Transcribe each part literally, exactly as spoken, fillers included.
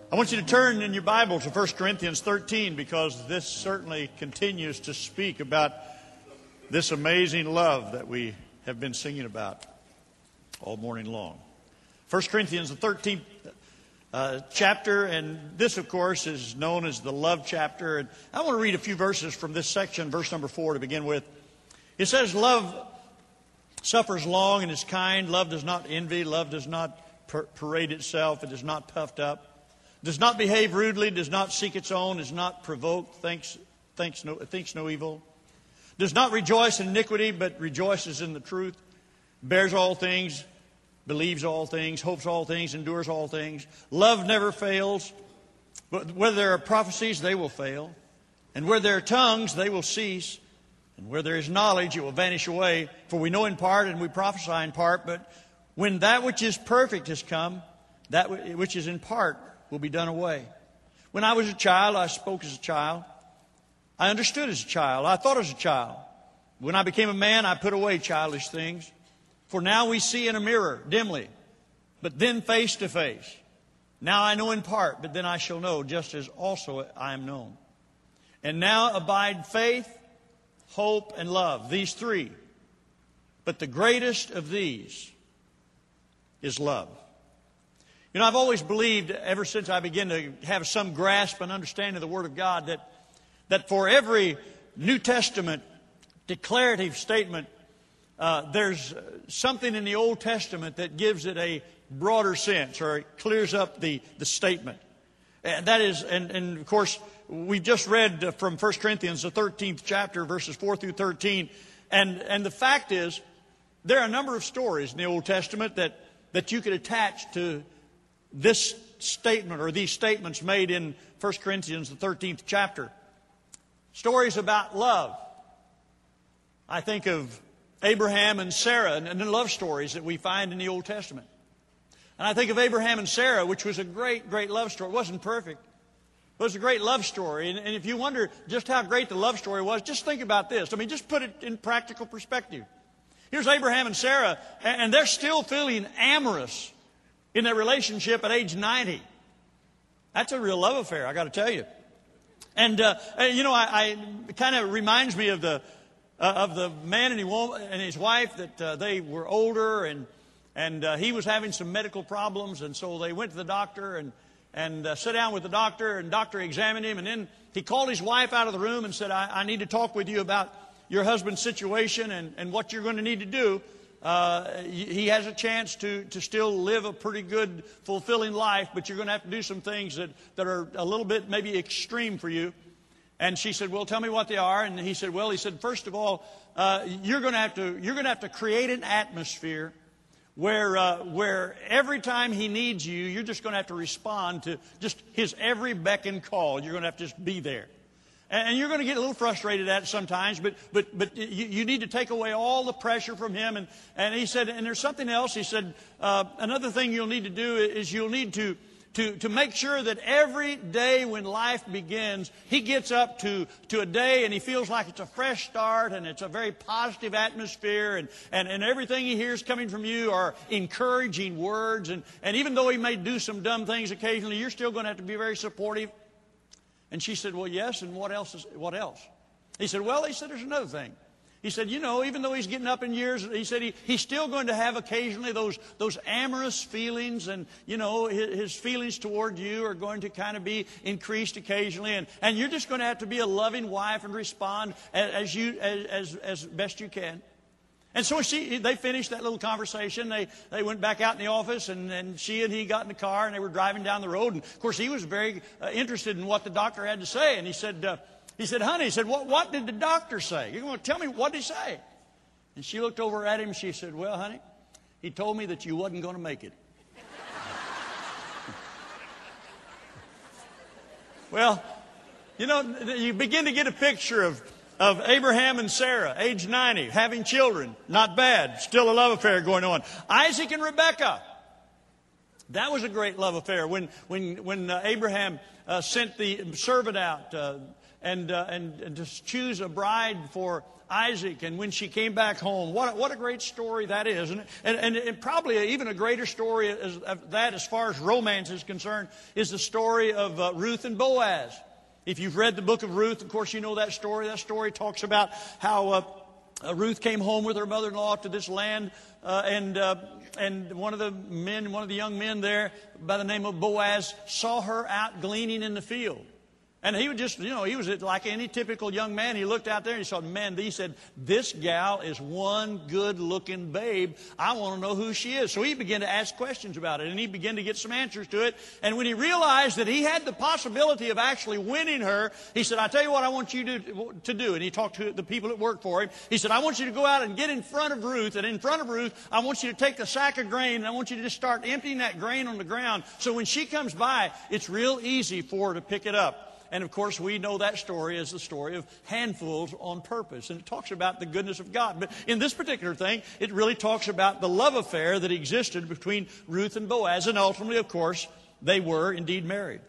I want you to turn in your Bible to First Corinthians thirteen, because this certainly continues to speak about this amazing love that we have been singing about all morning long. First Corinthians, the thirteenth uh, chapter, and this, of course, is known as the love chapter. And I want to read a few verses from this section, verse number four to begin with. It says, "Love suffers long and is kind. Love does not envy. Love does not parade itself. It is not puffed up. Does not behave rudely, does not seek its own, is not provoked, thinks, thinks, no, thinks no evil. Does not rejoice in iniquity, but rejoices in the truth. Bears all things, believes all things, hopes all things, endures all things. Love never fails. But where there are prophecies, they will fail. And where there are tongues, they will cease. And where there is knowledge, it will vanish away. For we know in part and we prophesy in part. But when that which is perfect has come, that which is in part will be done away. When I was a child, I spoke as a child. I understood as a child. I thought as a child. When I became a man, I put away childish things. For now we see in a mirror, dimly, but then face to face. Now I know in part, but then I shall know, just as also I am known. And now abide faith, hope, and love, these three. But the greatest of these is love." You know, I've always believed, ever since I began to have some grasp and understanding of the Word of God, that, that for every New Testament declarative statement, uh, there's something in the Old Testament that gives it a broader sense, or it clears up the, the statement. And that is, and, and of course, we've just read from First Corinthians, the thirteenth chapter, verses four through thirteen. And, and the fact is, there are a number of stories in the Old Testament that, that you could attach to this statement, or these statements made in First Corinthians, the thirteenth chapter. Stories about love. I think of Abraham and Sarah and the love stories that we find in the Old Testament. And I think of Abraham and Sarah, which was a great, great love story. It wasn't perfect. It was a great love story. And, and if you wonder just how great the love story was, just think about this. I mean, just put it in practical perspective. Here's Abraham and Sarah, and they're still feeling amorous in their relationship at age ninety. That's a real love affair, I got to tell you. And uh, you know, I, I it kind of reminds me of the uh, of the man and, he, and his wife, that uh, they were older, and and uh, he was having some medical problems, and so they went to the doctor and and uh, sat down with the doctor, and the doctor examined him, and then he called his wife out of the room and said, I, I need to talk with you about your husband's situation and, and what you're going to need to do. Uh, he has a chance to, to still live a pretty good, fulfilling life, but you're going to have to do some things that, that are a little bit maybe extreme for you. And she said, well, tell me what they are. And he said, well, he said, first of all, uh, you're going to have to you're going to have to create an atmosphere where uh, where every time he needs you, you're just going to have to respond to just his every beck and call. You're going to have to just be there. And you're going to get a little frustrated at it sometimes, but but but you, you need to take away all the pressure from him. And, and he said, and there's something else. He said, uh, another thing you'll need to do is you'll need to, to, to make sure that every day when life begins, he gets up to, to a day and he feels like it's a fresh start and it's a very positive atmosphere, and, and, and everything he hears coming from you are encouraging words. And, and even though he may do some dumb things occasionally, you're still going to have to be very supportive. And she said, well, yes, and what else? Is, what else? He said, well, he said, there's another thing. He said, you know, even though he's getting up in years, he said he, he's still going to have occasionally those those amorous feelings, and, you know, his, his feelings toward you are going to kind of be increased occasionally, and, and you're just going to have to be a loving wife and respond as, as you as, as best you can. And so she, they finished that little conversation. They they went back out in the office, and, and she and he got in the car, and they were driving down the road. And, of course, he was very uh, interested in what the doctor had to say. And he said, uh, he said, honey, he said, what, what did the doctor say? You're going to tell me, what did he say? And she looked over at him, and she said, well, honey, he told me that you wasn't going to make it. Well, you know, you begin to get a picture of Of Abraham and Sarah, age ninety, having children. Not bad. Still a love affair going on. Isaac and Rebekah. That was a great love affair. When when when uh, Abraham uh, sent the servant out, uh, and, uh, and, and to choose a bride for Isaac, and when she came back home. What a, what a great story that is. And, and, and, and probably even a greater story as, of that as far as romance is concerned is the story of uh, Ruth and Boaz. If you've read the book of Ruth, of course you know that story. That story talks about how uh, uh, Ruth came home with her mother-in-law to this land, uh, and uh, and one of the men, one of the young men there by the name of Boaz saw her out gleaning in the field. And he would just, you know, he was like any typical young man. He looked out there and he saw, man, he said, this gal is one good-looking babe. I want to know who she is. So he began to ask questions about it, and he began to get some answers to it. And when he realized that he had the possibility of actually winning her, he said, I tell you what I want you to, to do. And he talked to the people that worked for him. He said, I want you to go out and get in front of Ruth. And in front of Ruth, I want you to take a sack of grain, and I want you to just start emptying that grain on the ground. So when she comes by, it's real easy for her to pick it up. And, of course, we know that story as the story of handfuls on purpose. And it talks about the goodness of God. But in this particular thing, it really talks about the love affair that existed between Ruth and Boaz. And ultimately, of course, they were indeed married.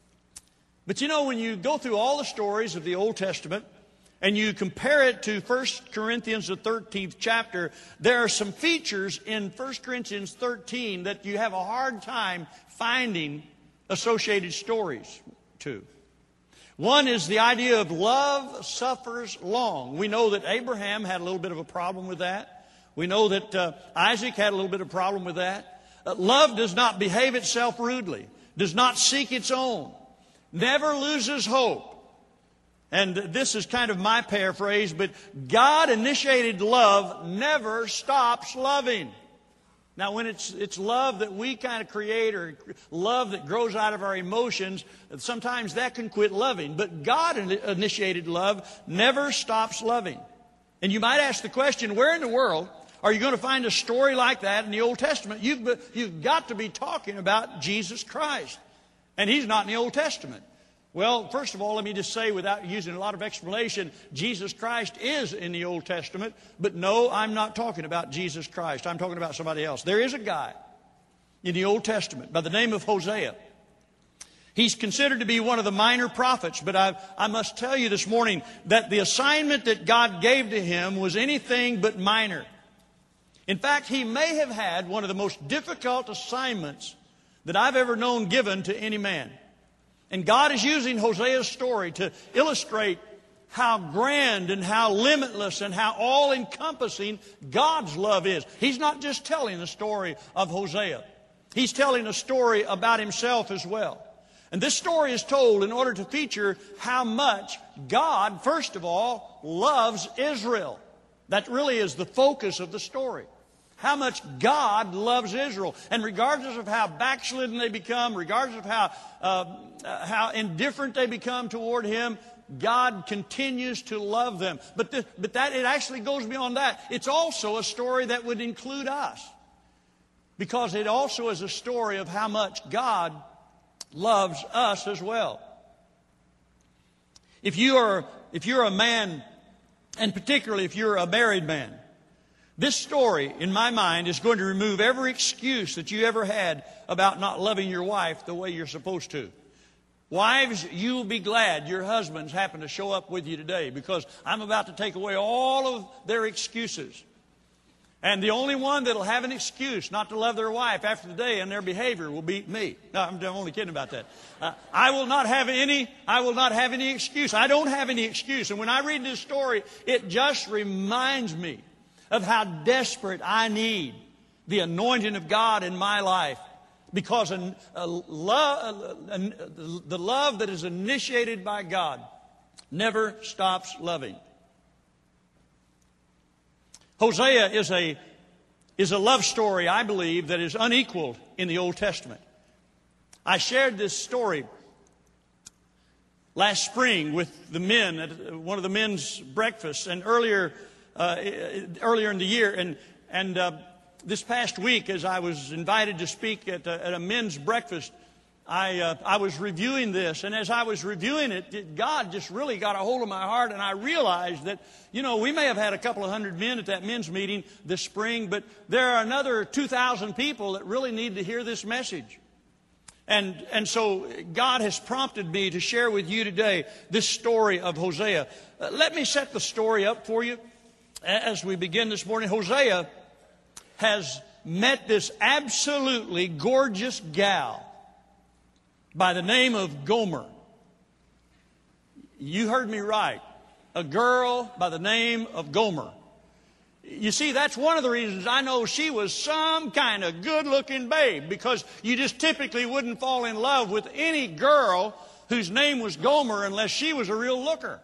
But, you know, when you go through all the stories of the Old Testament and you compare it to First Corinthians, the thirteenth chapter, there are some features in First Corinthians thirteen that you have a hard time finding associated stories to. One is the idea of love suffers long. We know that Abraham had a little bit of a problem with that. We know that uh, Isaac had a little bit of a problem with that. Uh, love does not behave itself rudely, does not seek its own, never loses hope. And this is kind of my paraphrase, but God-initiated love never stops loving. Now, when it's it's love that we kind of create, or love that grows out of our emotions, sometimes that can quit loving. But God-initiated love never stops loving. And you might ask the question, where in the world are you going to find a story like that in the Old Testament? You've, you've got to be talking about Jesus Christ. And He's not in the Old Testament. Well, first of all, let me just say, without using a lot of explanation, Jesus Christ is in the Old Testament. But no, I'm not talking about Jesus Christ. I'm talking about somebody else. There is a guy in the Old Testament by the name of Hosea. He's considered to be one of the minor prophets, but I, I must tell you this morning that the assignment that God gave to him was anything but minor. In fact, he may have had one of the most difficult assignments that I've ever known given to any man. And God is using Hosea's story to illustrate how grand and how limitless and how all-encompassing God's love is. He's not just telling the story of Hosea. He's telling a story about himself as well. And this story is told in order to feature how much God, first of all, loves Israel. That really is the focus of the story. How much God loves Israel. And regardless of how backslidden they become, regardless of how, uh, uh, how indifferent they become toward Him, God continues to love them. But, the, but that it actually goes beyond that. It's also a story that would include us. Because it also is a story of how much God loves us as well. If you are, if you're a man, and particularly if you're a married man, this story, in my mind, is going to remove every excuse that you ever had about not loving your wife the way you're supposed to. Wives, you will be glad your husbands happen to show up with you today, because I'm about to take away all of their excuses. And the only one that will have an excuse not to love their wife after the day and their behavior will be me. No, I'm only kidding about that. Uh, I will not have any, I will not have any excuse. I don't have any excuse. And when I read this story, it just reminds me of how desperate I need the anointing of God in my life. Because a, a love, a, a, the love that is initiated by God never stops loving. Hosea is a, is a love story, I believe, that is unequaled in the Old Testament. I shared this story last spring with the men at one of the men's breakfasts, and earlier uh, earlier in the year, and and uh, this past week, as I was invited to speak at a, at a men's breakfast, I uh, I was reviewing this, and as I was reviewing it, it, God just really got a hold of my heart, and I realized that, you know, we may have had a couple of hundred men at that men's meeting this spring, but there are another two thousand people that really need to hear this message. And, and so God has prompted me to share with you today this story of Hosea. Uh, let me set the story up for you as we begin this morning. Hosea has met this absolutely gorgeous gal by the name of Gomer. You heard me right. A girl by the name of Gomer. You see, that's one of the reasons I know she was some kind of good-looking babe, because you just typically wouldn't fall in love with any girl whose name was Gomer unless she was a real looker.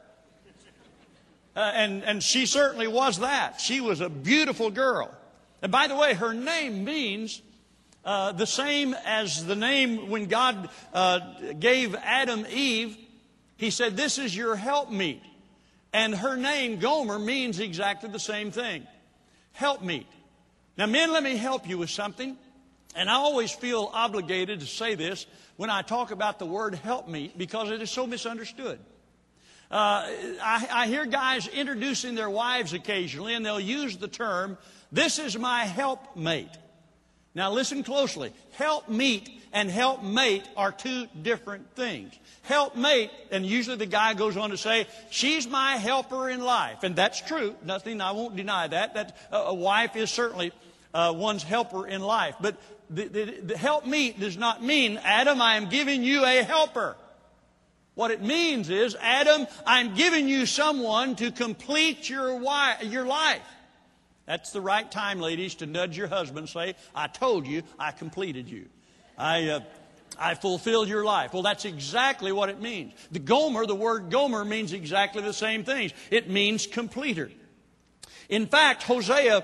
Uh, and, and she certainly was that. She was a beautiful girl. And by the way, her name means uh, the same as the name when God uh, gave Adam Eve. He said, "This is your helpmeet." And her name, Gomer, means exactly the same thing. Helpmeet. Now, men, let me help you with something. And I always feel obligated to say this when I talk about the word helpmeet, because it is so misunderstood. Uh, I, I hear guys introducing their wives occasionally, and they'll use the term, "This is my helpmate." Now listen closely. Helpmeet and helpmate are two different things. Helpmate, and usually the guy goes on to say, "She's my helper in life." And that's true. Nothing, I won't deny that. That uh, a wife is certainly uh, one's helper in life. But the, the, the helpmeet does not mean, "Adam, I am giving you a helper." What it means is, "Adam, I'm giving you someone to complete your, wi- your life." That's the right time, ladies, to nudge your husband and say, "I told you, I completed you. I, uh, I fulfilled your life." Well, that's exactly what it means. The Gomer, the word Gomer means exactly the same things. It means completer. In fact, Hosea,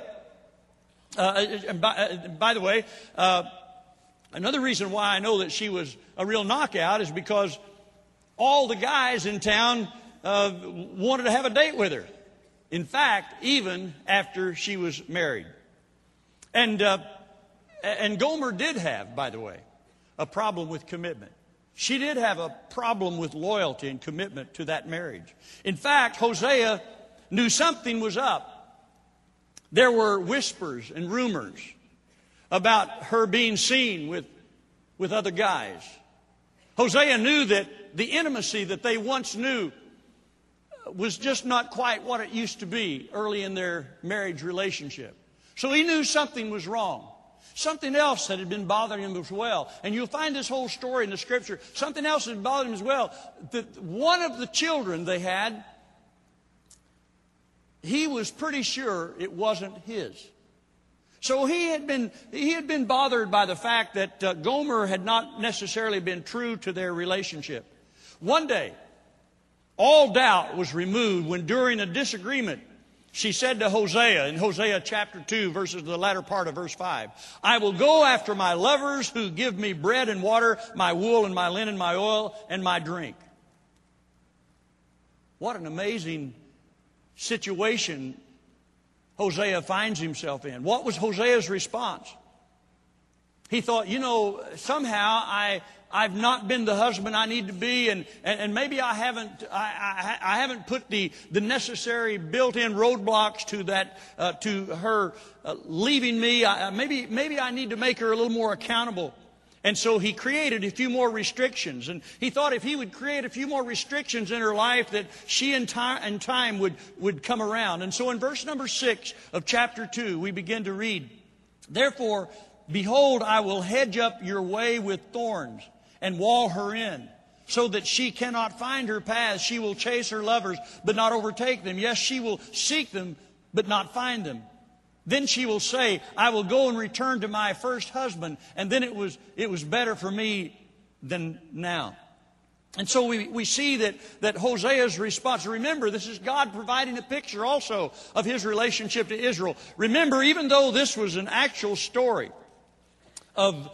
uh, by, uh, by the way, uh, another reason why I know that she was a real knockout is because all the guys in town uh, wanted to have a date with her. In fact, even after she was married. And, uh, and Gomer did have, by the way, a problem with commitment. She did have a problem with loyalty and commitment to that marriage. In fact, Hosea knew something was up. There were whispers and rumors about her being seen with, with other guys. Hosea knew that the intimacy that they once knew was just not quite what it used to be early in their marriage relationship. So he knew something was wrong. Something else that had been bothering him as well. And you'll find this whole story in the Scripture. Something else that had bothered him as well. That one of the children they had, he was pretty sure it wasn't his. So he had been, he had been bothered by the fact that uh, Gomer had not necessarily been true to their relationship. One day, all doubt was removed when during a disagreement, she said to Hosea, in Hosea chapter two, verses the latter part of verse five, "I will go after my lovers who give me bread and water, my wool and my linen, my oil and my drink." What an amazing situation Hosea finds himself in. What was Hosea's response? He thought, you know, somehow I, I've not been the husband I need to be, and, and, and maybe I haven't I, I, I haven't put the, the necessary built-in roadblocks to that uh, to her uh, leaving me. I, maybe maybe I need to make her a little more accountable. And so he created a few more restrictions, and he thought if he would create a few more restrictions in her life, that she in time, in time would would come around. And so in verse number six of chapter two, we begin to read, "Therefore, behold, I will hedge up your way with thorns and wall her in, so that she cannot find her paths. She will chase her lovers, but not overtake them. Yes, she will seek them, but not find them. Then she will say, I will go and return to my first husband, and then it was it was better for me than now." And so we, we see that, that Hosea's response, remember, this is God providing a picture also of his relationship to Israel. Remember, even though this was an actual story of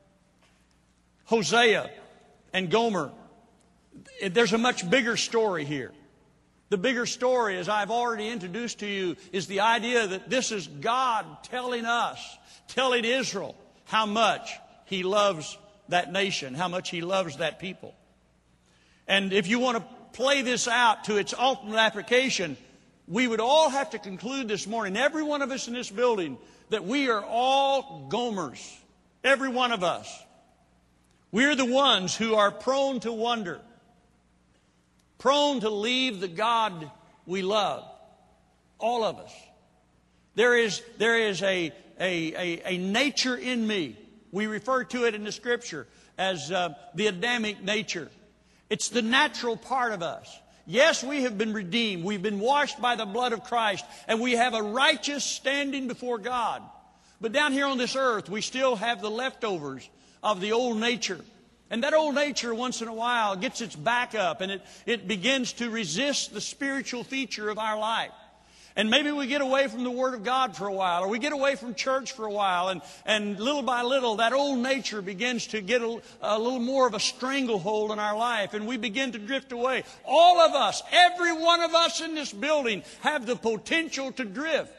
Hosea and Gomer, there's a much bigger story here. The bigger story, as I've already introduced to you, is the idea that this is God telling us, telling Israel how much he loves that nation, how much he loves that people. And if you want to play this out to its ultimate application, we would all have to conclude this morning, every one of us in this building, that we are all Gomers. Every one of us. We're the ones who are prone to wonder, prone to leave the God we love. All of us. There is, there is a, a, a, a nature in me. We refer to it in the Scripture as uh, the Adamic nature. It's the natural part of us. Yes, we have been redeemed. We've been washed by the blood of Christ. And we have a righteous standing before God. But down here on this earth, we still have the leftovers of the old nature. And that old nature, once in a while, gets its back up. And it, it begins to resist the spiritual feature of our life. And maybe we get away from the Word of God for a while, or we get away from church for a while, and, and little by little that old nature begins to get a, a little more of a stranglehold in our life, and we begin to drift away. All of us, every one of us in this building, have the potential to drift.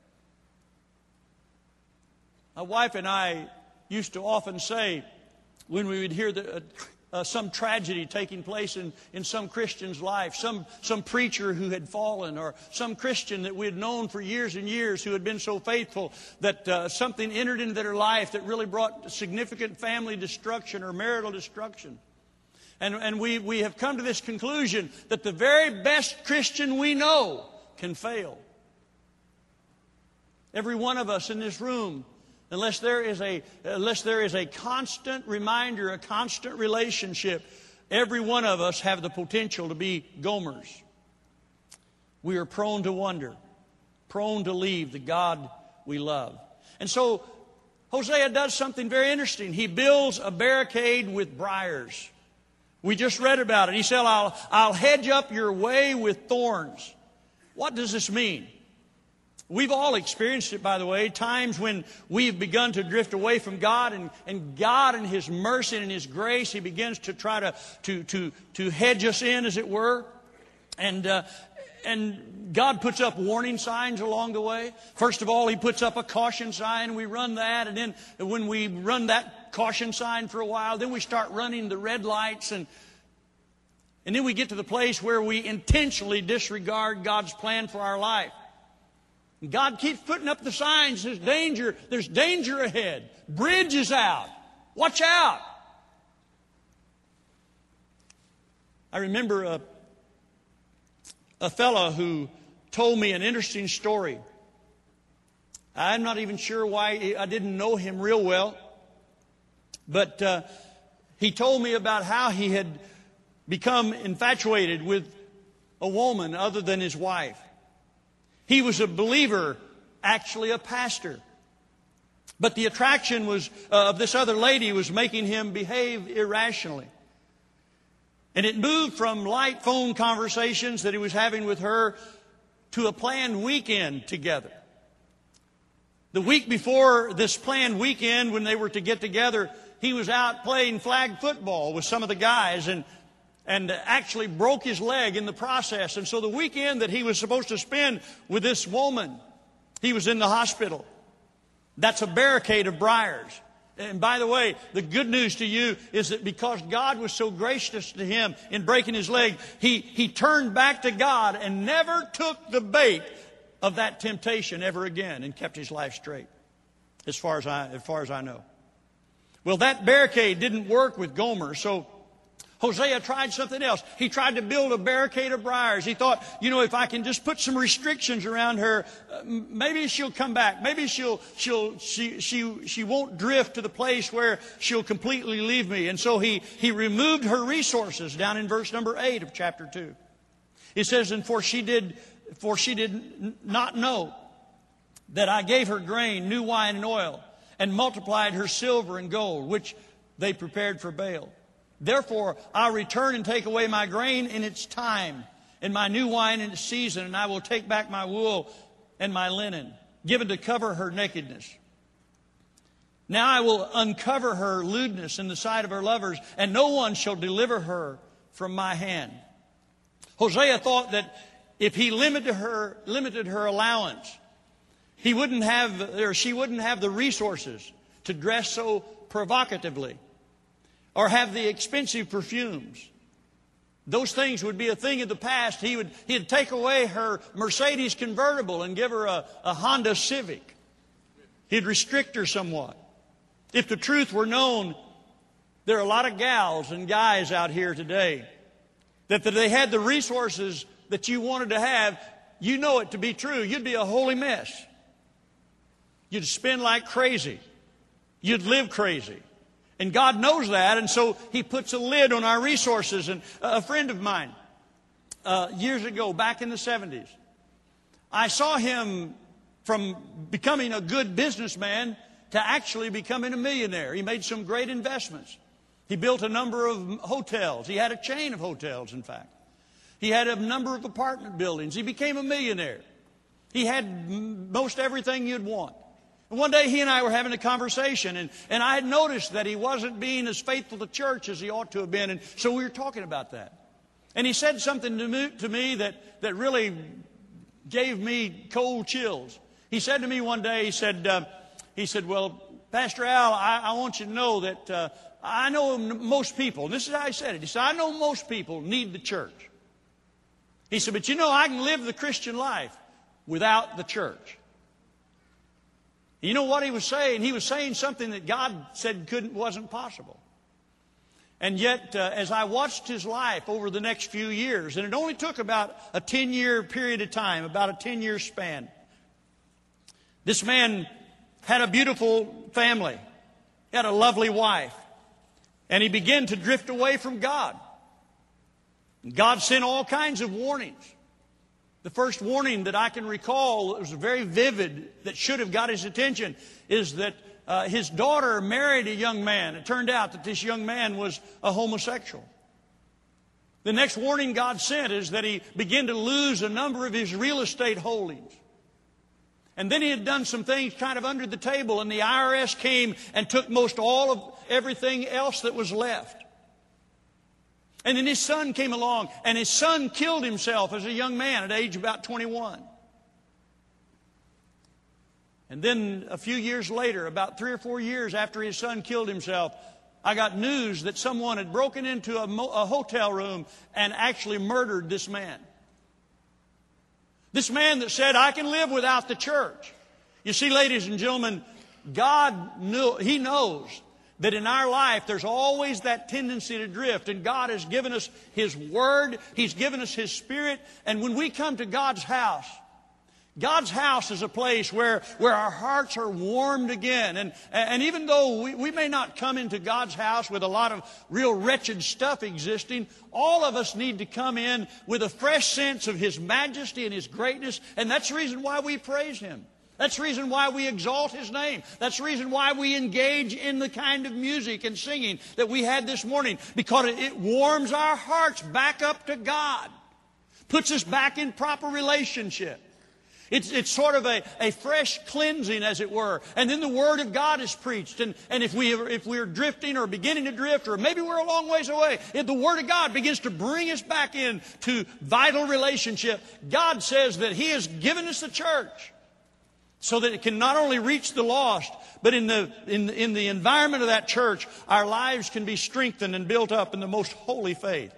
My wife and I used to often say, when we would hear the... Uh, Uh, some tragedy taking place in, in some Christian's life, some, some preacher who had fallen, or some Christian that we had known for years and years who had been so faithful that uh, something entered into their life that really brought significant family destruction or marital destruction. And, and we, we have come to this conclusion that the very best Christian we know can fail. Every one of us in this room, Unless there is a, unless there is a constant reminder, a constant relationship, every one of us have the potential to be Gomers. We are prone to wonder, prone to leave the God we love. And so Hosea does something very interesting. He builds a barricade with briars. We just read about it. He said, I'll, I'll hedge up your way with thorns. What does this mean? We've all experienced it, by the way, times when we've begun to drift away from God, and, and God in His mercy and in His grace, He begins to try to, to, to, to hedge us in, as it were. And, uh, and God puts up warning signs along the way. First of all, He puts up a caution sign. We run that, and then when we run that caution sign for a while, then we start running the red lights, and and then we get to the place where we intentionally disregard God's plan for our life. God keeps putting up the signs. There's danger. There's danger ahead. Bridge is out. Watch out. I remember a, a fellow who told me an interesting story. I'm not even sure why I didn't know him real well. But uh, he told me about how he had become infatuated with a woman other than his wife. He was a believer, actually a pastor. But the attraction was uh, of this other lady was making him behave irrationally. And it moved from light phone conversations that he was having with her to a planned weekend together. The week before this planned weekend, when they were to get together, he was out playing flag football with some of the guys, and and actually broke his leg in the process. And so the weekend that he was supposed to spend with this woman, he was in the hospital. That's a barricade of briars. And by the way, the good news to you is that because God was so gracious to him in breaking his leg, he, he turned back to God and never took the bait of that temptation ever again, and kept his life straight, as far as I, as far as I know. Well, that barricade didn't work with Gomer, so Hosea tried something else. He tried to build a barricade of briars. He thought, you know, if I can just put some restrictions around her, uh, maybe she'll come back. Maybe she'll, she'll, she, she, she won't drift to the place where she'll completely leave me. And so he, he removed her resources down in verse number eight of chapter two. It says, and for she did, for she did not know that I gave her grain, new wine and oil, and multiplied her silver and gold, which they prepared for Baal. Therefore, I'll return and take away my grain in its time, and my new wine in its season, and I will take back my wool and my linen, given to cover her nakedness. Now I will uncover her lewdness in the sight of her lovers, and no one shall deliver her from my hand. Hosea thought that if he limited her, limited her allowance, he wouldn't have, or she wouldn't have the resources to dress so provocatively, or have the expensive perfumes. Those things would be a thing of the past. He would he'd take away her Mercedes convertible and give her a, a Honda Civic. He'd restrict her somewhat. If the truth were known, There are a lot of gals and guys out here today that if they had the resources that you wanted to have, you know it to be true. You'd be a holy mess. You'd spend like crazy. You'd live crazy. And God knows that, and so He puts a lid on our resources. And a friend of mine, uh, years ago, back in the seventies, I saw him from becoming a good businessman to actually becoming a millionaire. He made some great investments. He built a number of hotels. He had a chain of hotels, in fact. He had a number of apartment buildings. He became a millionaire. He had most everything you'd want. And one day he and I were having a conversation, and, and I had noticed that he wasn't being as faithful to church as he ought to have been, and so we were talking about that. And he said something to me, to me that, that really gave me cold chills. He said to me one day, he said, uh, he said, well, Pastor Al, I, I want you to know that uh, I know most people, this is how he said it, he said, I know most people need the church. He said, but you know, I can live the Christian life without the church. You know what he was saying? He was saying something that God said couldn't, wasn't possible. And yet, uh, as I watched his life over the next few years, and it only took about a ten-year period of time, about a ten-year span, this man had a beautiful family. He had a lovely wife. And he began to drift away from God. God sent all kinds of warnings. The first warning that I can recall that was very vivid, that should have got his attention, is that uh, his daughter married a young man. It turned out that this young man was a homosexual. The next warning God sent is that he began to lose a number of his real estate holdings. And then he had done some things kind of under the table, and the I R S came and took most all of everything else that was left. And then his son came along, and his son killed himself as a young man at age about twenty-one. And then a few years later, about three or four years after his son killed himself, I got news that someone had broken into a, mo- a hotel room and actually murdered this man. This man that said, I can live without the church. You see, ladies and gentlemen, God knew, He knows that in our life there's always that tendency to drift. And God has given us His Word. He's given us His Spirit. And when we come to God's house, God's house is a place where, where our hearts are warmed again. And, and even though we, we may not come into God's house with a lot of real wretched stuff existing, all of us need to come in with a fresh sense of His majesty and His greatness. And that's the reason why we praise Him. That's the reason why we exalt His name. That's the reason why we engage in the kind of music and singing that we had this morning. Because it warms our hearts back up to God. Puts us back in proper relationship. It's, it's sort of a, a fresh cleansing, as it were. And then the Word of God is preached. And, and if, we, if we're drifting or beginning to drift, or maybe we're a long ways away, if the Word of God begins to bring us back into vital relationship, God says that He has given us the church so that it can not only reach the lost, but in the, in, in the environment of that church, our lives can be strengthened and built up in the most holy faith.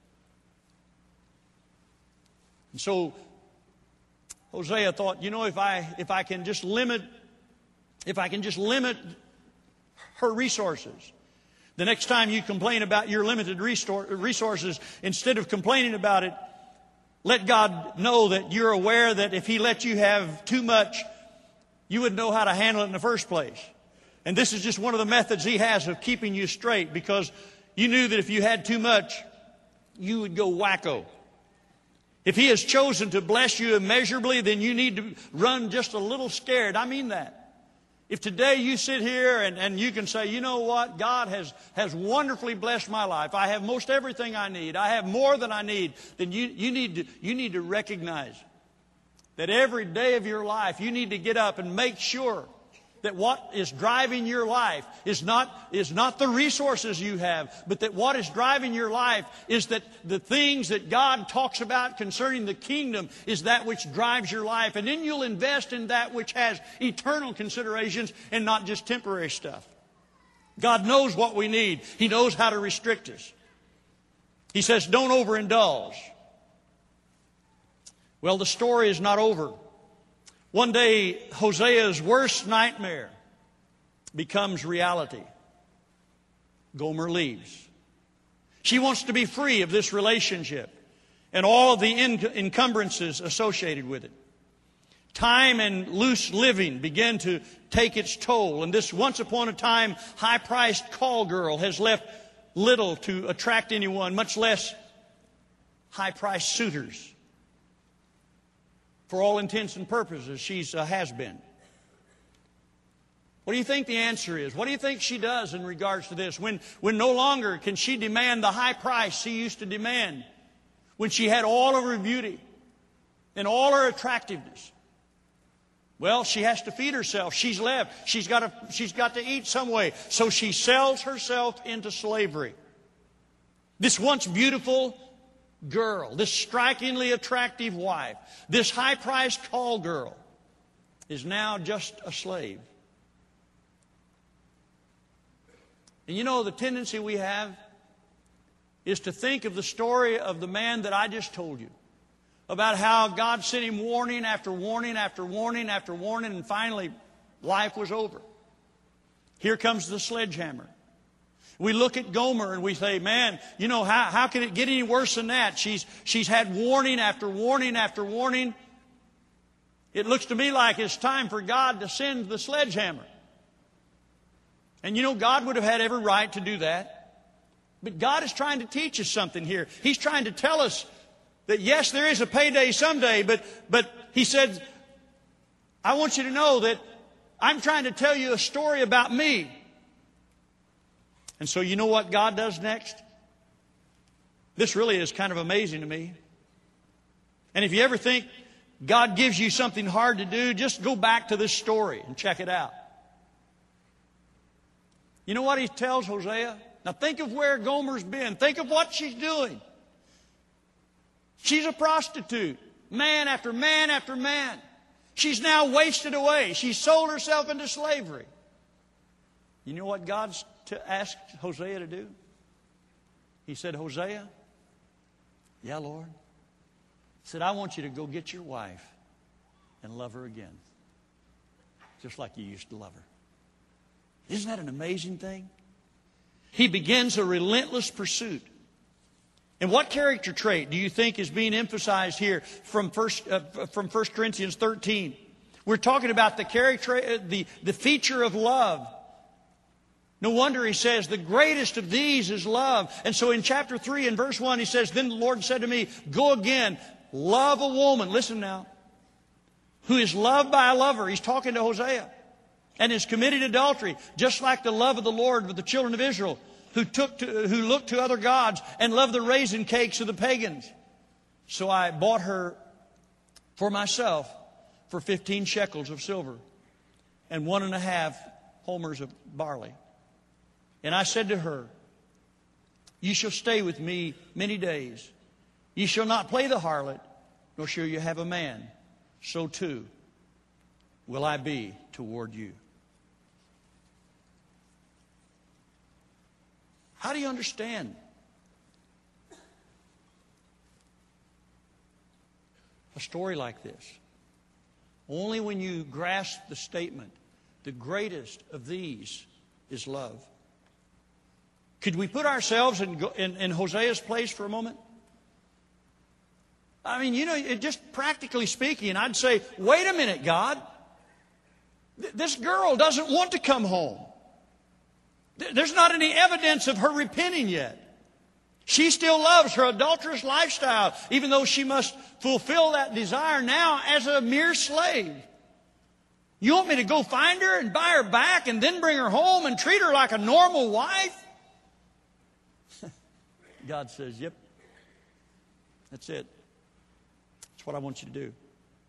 And so Hosea thought, you know, if I if I can just limit if I can just limit her resources, the next time you complain about your limited resources, instead of complaining about it, let God know that you're aware that if He let you have too much, you wouldn't know how to handle it in the first place. And this is just one of the methods He has of keeping you straight, because you knew that if you had too much, you would go wacko. If He has chosen to bless you immeasurably, then you need to run just a little scared. I mean that. If today you sit here and, and you can say, you know what, God has, has wonderfully blessed my life. I have most everything I need. I have more than I need. Then you, you, need to, you need to recognize that every day of your life you need to get up and make sure that what is driving your life is not, is not the resources you have, but that what is driving your life is that the things that God talks about concerning the kingdom is that which drives your life. And then you'll invest in that which has eternal considerations and not just temporary stuff. God knows what we need. He knows how to restrict us. He says, don't overindulge. Well, the story is not over. One day, Hosea's worst nightmare becomes reality. Gomer leaves. She wants to be free of this relationship and all of the encumbrances associated with it. Time and loose living begin to take its toll, and this once upon a time high-priced call girl has left little to attract anyone, much less high-priced suitors. For all intents and purposes, she's a has-been. What do you think the answer is? What do you think she does in regards to this? When, when no longer can she demand the high price she used to demand, when she had all of her beauty and all her attractiveness. Well, she has to feed herself. She's left. She's got to, she's got to eat some way. So she sells herself into slavery. This once beautiful girl, this strikingly attractive wife, this high-priced call girl is now just a slave. And you know, the tendency we have is to think of the story of the man that I just told you, about how God sent him warning after warning after warning after warning, and finally life was over. Here comes the sledgehammer. We look at Gomer and we say, man, you know, how, how can it get any worse than that? She's, she's had warning after warning after warning. It looks to me like it's time for God to send the sledgehammer. And you know, God would have had every right to do that. But God is trying to teach us something here. He's trying to tell us that yes, there is a payday someday, but, but He said, I want you to know that I'm trying to tell you a story about me. And so you know what God does next? This really is kind of amazing to me. And if you ever think God gives you something hard to do, just go back to this story and check it out. You know what He tells Hosea? Now think of where Gomer's been. Think of what she's doing. She's a prostitute. Man after man after man. She's now wasted away. She's sold herself into slavery. You know what God's to ask Hosea to do? He said, Hosea, yeah, Lord. He said, I want you to go get your wife and love her again. Just like you used to love her. Isn't that an amazing thing? He begins a relentless pursuit. And what character trait do you think is being emphasized here from First uh, from First Corinthians thirteen? We're talking about the character, the the feature of love. No wonder he says the greatest of these is love. And so in chapter three and verse one he says, then the Lord said to me, go again, love a woman. Listen now, who is loved by a lover. He's talking to Hosea. And has committed adultery, just like the love of the Lord with the children of Israel, who took to, who looked to other gods and loved the raisin cakes of the pagans. So I bought her for myself for fifteen shekels of silver and one and a half homers of barley. And I said to her, you shall stay with me many days. You shall not play the harlot, nor shall you have a man. So too will I be toward you. How do you understand a story like this? Only when you grasp the statement, the greatest of these is love. Could we put ourselves in, in, in Hosea's place for a moment? I mean, you know, it just practically speaking, I'd say, wait a minute, God. Th- this girl doesn't want to come home. There's not any evidence of her repenting yet. She still loves her adulterous lifestyle, even though she must fulfill that desire now as a mere slave. You want me to go find her and buy her back and then bring her home and treat her like a normal wife? God says, yep, that's it. That's what I want you to do.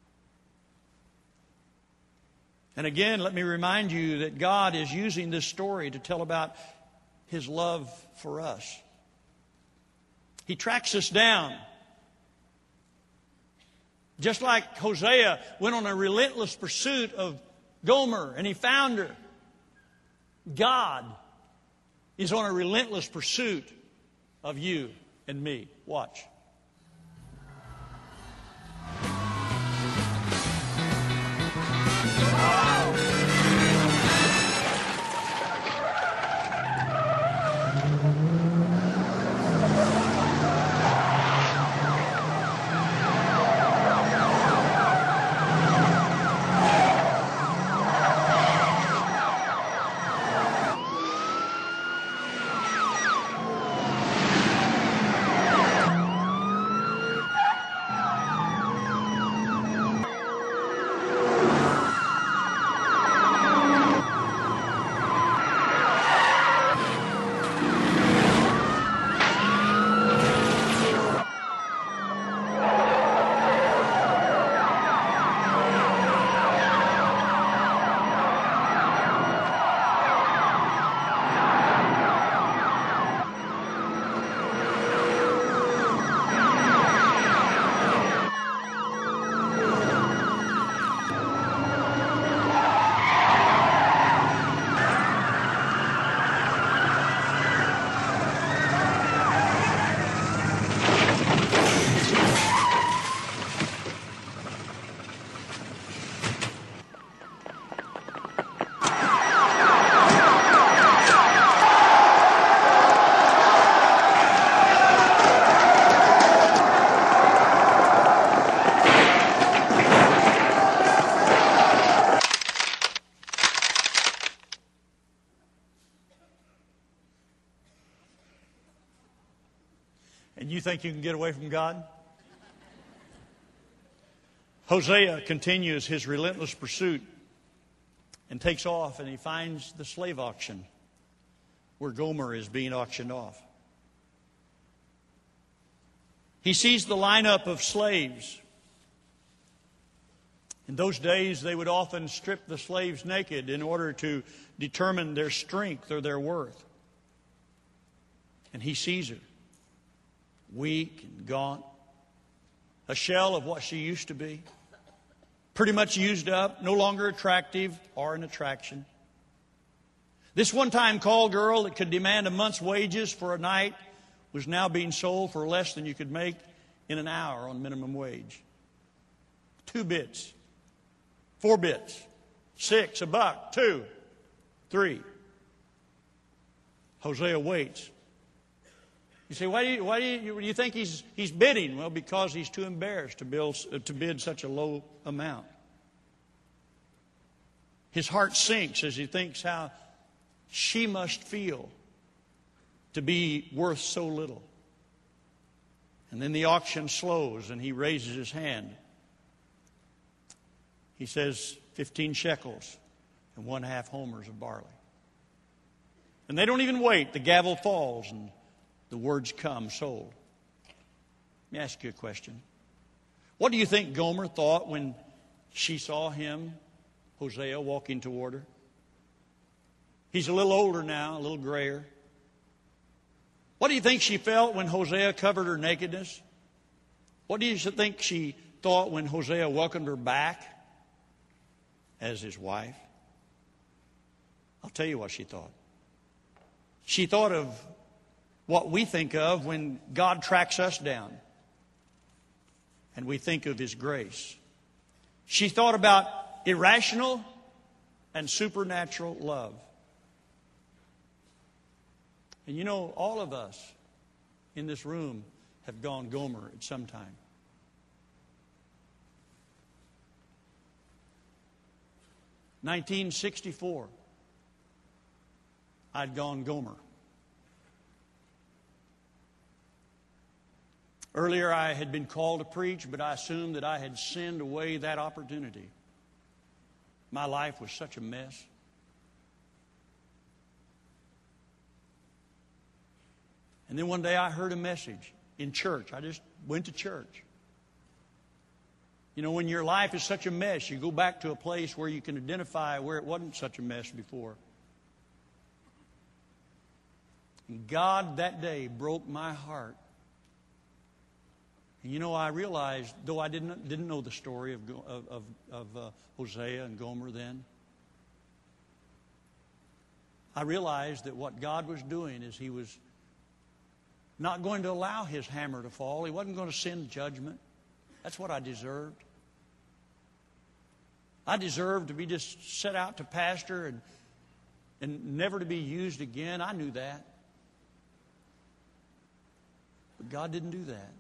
And again, let me remind you that God is using this story to tell about His love for us. He tracks us down. Just like Hosea went on a relentless pursuit of Gomer and he found her. God is on a relentless pursuit of you and me. Watch. And you think you can get away from God? Hosea continues his relentless pursuit and takes off, and he finds the slave auction where Gomer is being auctioned off. He sees the lineup of slaves. In those days, they would often strip the slaves naked in order to determine their strength or their worth. And he sees her, weak and gaunt, a shell of what she used to be, pretty much used up, no longer attractive or an attraction. This one-time call girl that could demand a month's wages for a night was now being sold for less than you could make in an hour on minimum wage. Two bits, four bits, six, a buck, two, three. Hosea waits. You say, why do you, why do you, you think he's, he's bidding? Well, because he's too embarrassed to, build, to bid such a low amount. His heart sinks as he thinks how she must feel to be worth so little. And then the auction slows and he raises his hand. He says, fifteen shekels and one half homers of barley. And they don't even wait. The gavel falls and the words come, sold. Let me ask you a question. What do you think Gomer thought when she saw him, Hosea, walking toward her? He's a little older now, a little grayer. What do you think she felt when Hosea covered her nakedness? What do you think she thought when Hosea welcomed her back as his wife? I'll tell you what she thought. She thought of what we think of when God tracks us down and we think of His grace. She thought about irrational and supernatural love. And you know, all of us in this room have gone Gomer at some time. nineteen sixty-four, I'd gone Gomer. Earlier I had been called to preach, but I assumed that I had sinned away that opportunity. My life was such a mess. And then one day I heard a message in church. I just went to church. You know, when your life is such a mess, you go back to a place where you can identify where it wasn't such a mess before. And God that day broke my heart. And you know, I realized, though I didn't didn't know the story of of of, of uh, Hosea and Gomer then, I realized that what God was doing is He was not going to allow His hammer to fall. He wasn't going to send judgment. That's what I deserved. I deserved to be just set out to pastor and and never to be used again. I knew that. But God didn't do that.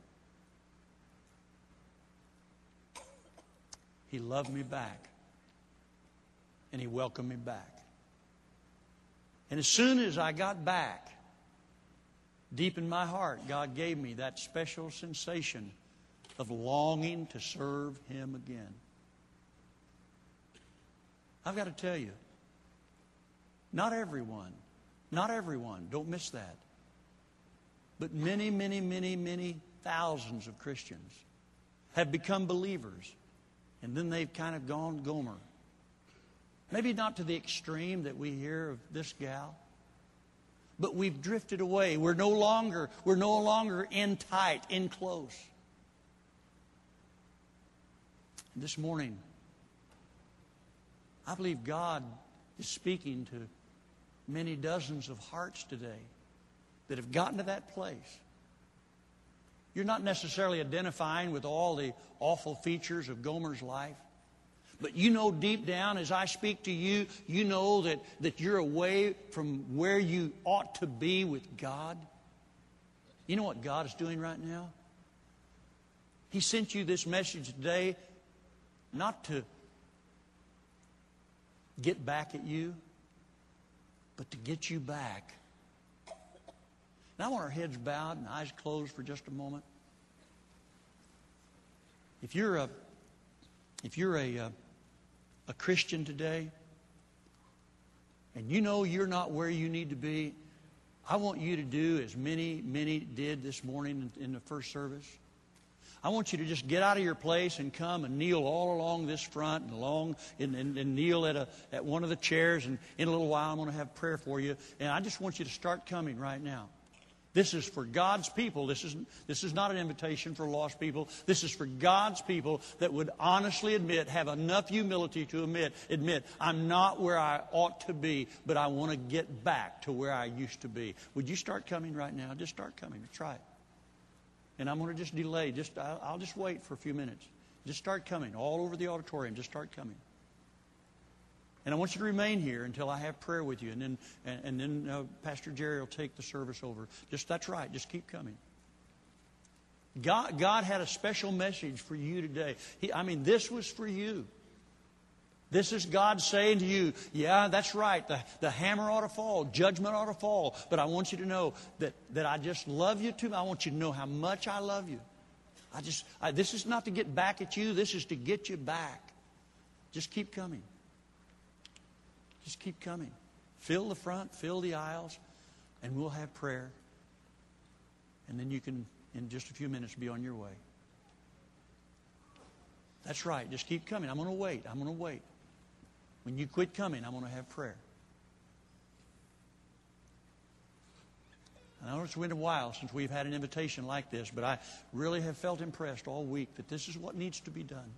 He loved me back. And He welcomed me back. And as soon as I got back, deep in my heart, God gave me that special sensation of longing to serve Him again. I've got to tell you, not everyone, not everyone, don't miss that, but many, many, many, many thousands of Christians have become believers, and then they've kind of gone Gomer. Maybe not to the extreme that we hear of this gal, but we've drifted away. We're no longer, we're no longer in tight, in close. And this morning, I believe God is speaking to many dozens of hearts today that have gotten to that place. You're not necessarily identifying with all the awful features of Gomer's life. But you know deep down as I speak to you, you know that, that you're away from where you ought to be with God. You know what God is doing right now? He sent you this message today not to get back at you, but to get you back. And I want our heads bowed and eyes closed for just a moment. If you're a, if you're a, a, a Christian today, and you know you're not where you need to be, I want you to do as many, many did this morning in, in the first service. I want you to just get out of your place and come and kneel all along this front and along and, and, and kneel at a at one of the chairs. And in a little while, I'm going to have prayer for you. And I just want you to start coming right now. This is for God's people. This is, this is not an invitation for lost people. This is for God's people that would honestly admit, have enough humility to admit, admit, I'm not where I ought to be, but I want to get back to where I used to be. Would you start coming right now? Just start coming. Try it. And I'm going to just delay. Just I'll, I'll just wait for a few minutes. Just start coming all over the auditorium. Just start coming. And I want you to remain here until I have prayer with you. And then, and, and then uh, Pastor Jerry will take the service over. Just that's right. Just keep coming. God, God had a special message for you today. He, I mean, this was for you. This is God saying to you, yeah, that's right. The, the hammer ought to fall. Judgment ought to fall. But I want you to know that, that I just love you too. I want you to know how much I love you. I just I, this is not to get back at you. This is to get you back. Just keep coming. Just keep coming. Fill the front, fill the aisles, and we'll have prayer. And then you can, in just a few minutes, be on your way. That's right. Just keep coming. I'm going to wait. I'm going to wait. When you quit coming, I'm going to have prayer. I know it's been a while since we've had an invitation like this, but I really have felt impressed all week that this is what needs to be done.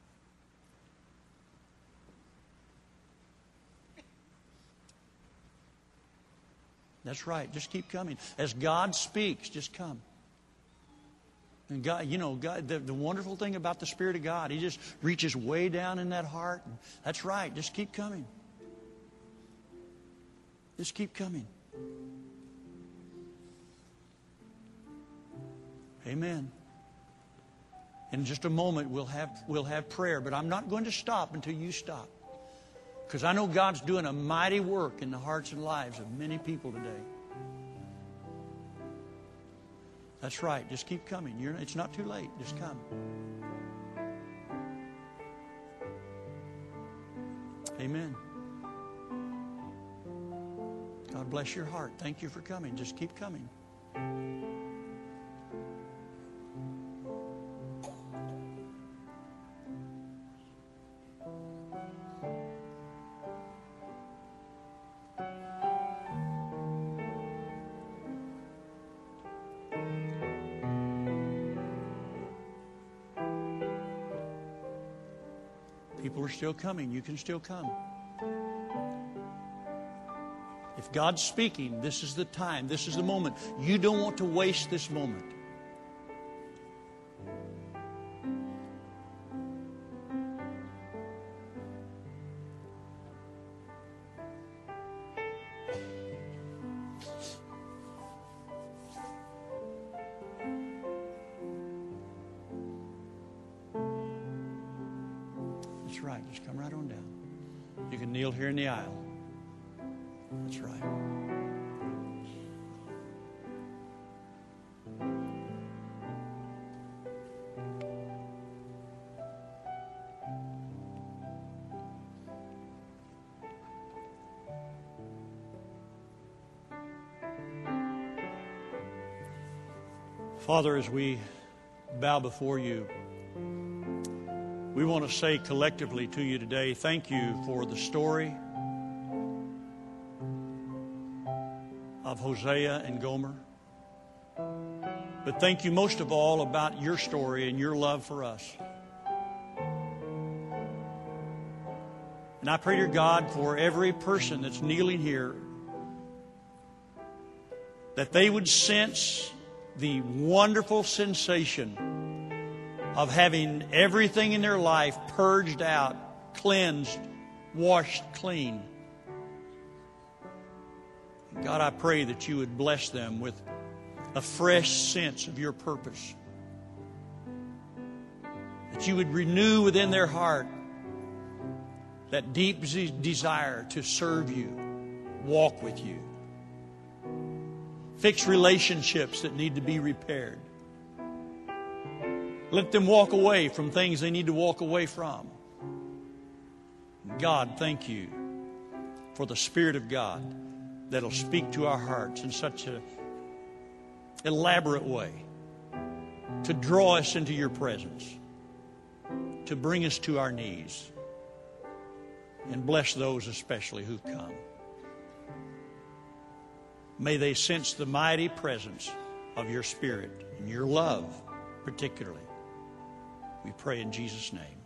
That's right. Just keep coming. As God speaks, just come. And God, you know, God, the, the wonderful thing about the Spirit of God, He just reaches way down in that heart. And that's right. Just keep coming. Just keep coming. Amen. In just a moment, we'll have we'll have prayer, but I'm not going to stop until you stop. Because I know God's doing a mighty work in the hearts and lives of many people today. That's right. Just keep coming. You're, it's not too late. Just come. Amen. God bless your heart. Thank you for coming. Just keep coming. People are still coming. You can still come. If God's speaking, this is the time. This is the moment. You don't want to waste this moment. That's right. Just come right on down. You can kneel here in the aisle. That's right. Father, as we bow before you, we want to say collectively to you today, thank you for the story of Hosea and Gomer. But thank you most of all about your story and your love for us. And I pray to God for every person that's kneeling here, that they would sense the wonderful sensation of having everything in their life purged out, cleansed, washed clean. God, I pray that you would bless them with a fresh sense of your purpose. That you would renew within their heart that deep desire to serve you, walk with you. Fix relationships that need to be repaired. Let them walk away from things they need to walk away from. God, thank you for the Spirit of God that'll speak to our hearts in such an elaborate way to draw us into your presence, to bring us to our knees, and bless those especially who come. May they sense the mighty presence of your Spirit and your love particularly. We pray in Jesus' name.